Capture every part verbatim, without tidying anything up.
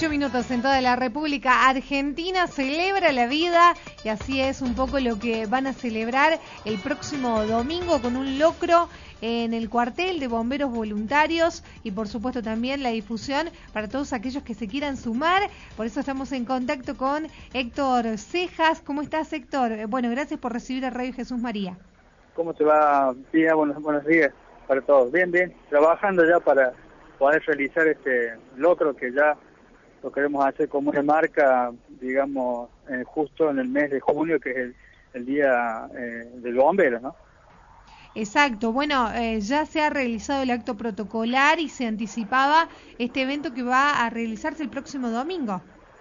ocho minutos en toda la República Argentina. Celebra la vida y así es un poco lo que van a celebrar el próximo domingo con un locro en el cuartel de bomberos voluntarios y por supuesto también la difusión para todos aquellos que se quieran sumar. Por eso estamos en contacto con Héctor Cejas. ¿Cómo estás, Héctor? Bueno, gracias por recibir a Radio Jesús María. ¿Cómo te va? Bien, buenos, buenos días para todos. Bien, bien, trabajando ya para poder realizar este locro que ya lo queremos hacer como una marca, digamos, eh, justo en el mes de junio, que es el, el día eh, del bombero, ¿no? Exacto, bueno, eh, ya se ha realizado el acto protocolar y se anticipaba este evento que va a realizarse el próximo domingo.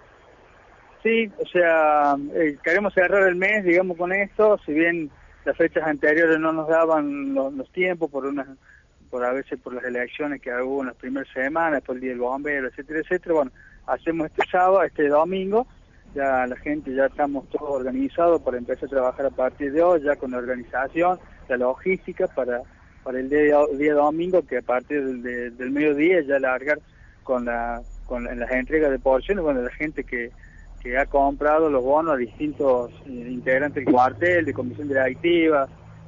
Sí, o sea, eh, queremos cerrar el mes, digamos, con esto, si bien las fechas anteriores no nos daban los, los tiempos por unas, por a veces por las elecciones que hubo en las primeras semanas, por el día del bombero, etcétera, etcétera. Bueno, hacemos este sábado, este domingo, ya la gente, ya estamos todos organizados para empezar a trabajar a partir de hoy, ya con la organización, la logística para para el día, día domingo, que a partir del, de, del mediodía ya largar con la con la, las entregas de porciones, bueno, la gente que que ha comprado los bonos a distintos eh, integrantes del cuartel, de comisión directiva,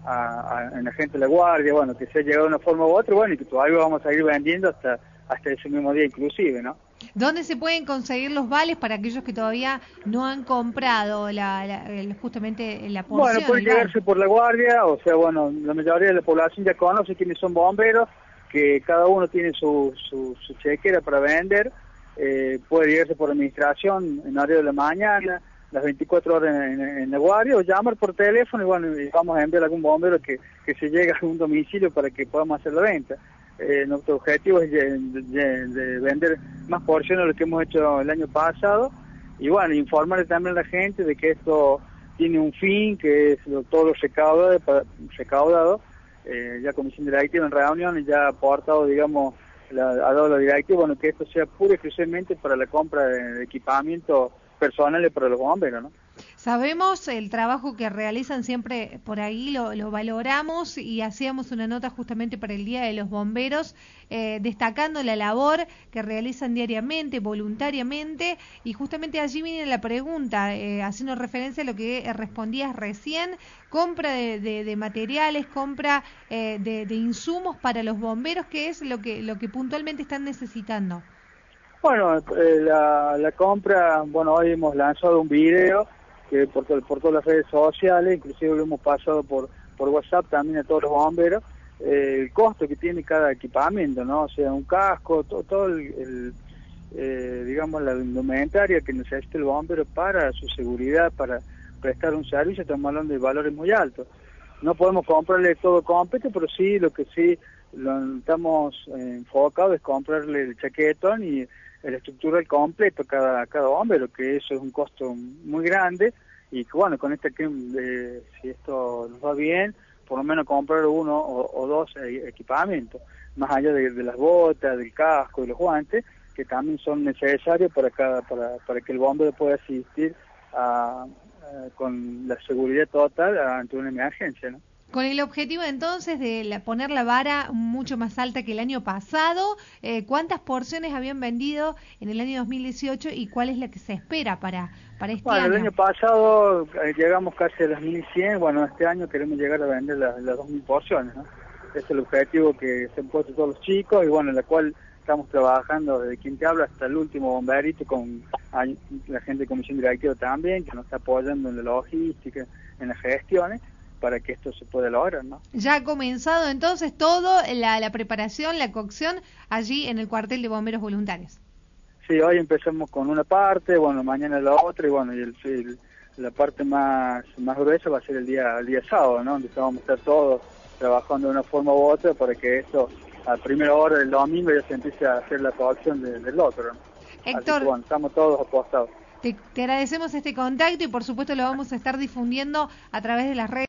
a, a, a la gente de la guardia, bueno, que se ha llegado de una forma u otra, bueno, y que todavía vamos a ir vendiendo hasta hasta ese mismo día inclusive, ¿no? ¿Dónde se pueden conseguir los vales para aquellos que todavía no han comprado la, la, el, justamente la porción? Bueno, puede llegarse por la guardia, o sea, bueno, la mayoría de la población ya conoce quiénes son bomberos, que cada uno tiene su, su, su chequera para vender. Eh, puede llegarse por administración en horario de la mañana, las veinticuatro horas en, en, en la guardia, o llamar por teléfono y bueno, y vamos a enviar a algún bombero que, que se llegue a algún domicilio para que podamos hacer la venta. Eh, nuestro objetivo es de, de, de vender más porciones de lo que hemos hecho el año pasado y bueno, informarle también a la gente de que esto tiene un fin, que es lo, todo lo recaudado, recaudado eh, ya comisión directiva en reuniones ya ha aportado, digamos, La, a la directiva, bueno, que esto sea puro y exclusivamente para la compra de, de equipamiento personales para los bomberos, ¿no? Sabemos el trabajo que realizan siempre por ahí, lo, lo valoramos y hacíamos una nota justamente para el Día de los Bomberos, eh, destacando la labor que realizan diariamente, voluntariamente, y justamente allí viene la pregunta, eh, haciendo referencia a lo que respondías recién, compra de, de, de materiales, compra eh, de, de insumos para los bomberos, ¿qué es lo que, lo que puntualmente están necesitando? Bueno, eh, la, la compra, bueno, hoy hemos lanzado un video que por, por todas las redes sociales, inclusive lo hemos pasado por por WhatsApp también a todos los bomberos, eh, el costo que tiene cada equipamiento, ¿no? O sea, un casco, todo, todo el, el eh, digamos, la indumentaria que necesita el bombero para su seguridad, para prestar un servicio, estamos hablando de valores muy altos. No podemos comprarle todo completo, pero sí, lo que sí lo, estamos eh, enfocados es comprarle el chaquetón y el estructural completo cada cada bombero, que eso es un costo muy grande y que bueno, con este eh, si esto nos va bien, por lo menos comprar uno o, o dos equipamientos, más allá de, de las botas, del casco y los guantes, que también son necesarios para cada para para que el bombero pueda asistir a, a, con la seguridad total ante una emergencia, ¿no? Con el objetivo entonces de la, poner la vara mucho más alta que el año pasado, eh, ¿cuántas porciones habían vendido en el año dos mil dieciocho y cuál es la que se espera para, para este bueno, año? Bueno, el año pasado eh, llegamos casi a las mil cien, bueno, este año queremos llegar a vender las, las dos mil porciones, ¿no? Ese es el objetivo que se han puesto todos los chicos y bueno, en la cual estamos trabajando desde quien te habla hasta el último bomberito con la gente de comisión directiva también, que nos está apoyando en la logística, en las gestiones, para que esto se pueda lograr, ¿no? Ya ha comenzado entonces todo, la, la preparación, la cocción, allí en el cuartel de bomberos voluntarios. Sí, hoy empezamos con una parte, bueno, mañana la otra, y bueno, y el, el, la parte más más gruesa va a ser el día el día sábado, ¿no? Donde vamos a estar todos trabajando de una forma u otra para que esto, a primera hora del domingo, ya se empiece a hacer la cocción de, del otro, ¿no? Héctor, así que, bueno, estamos todos apostados. Te, te agradecemos este contacto y por supuesto lo vamos a estar difundiendo a través de las redes.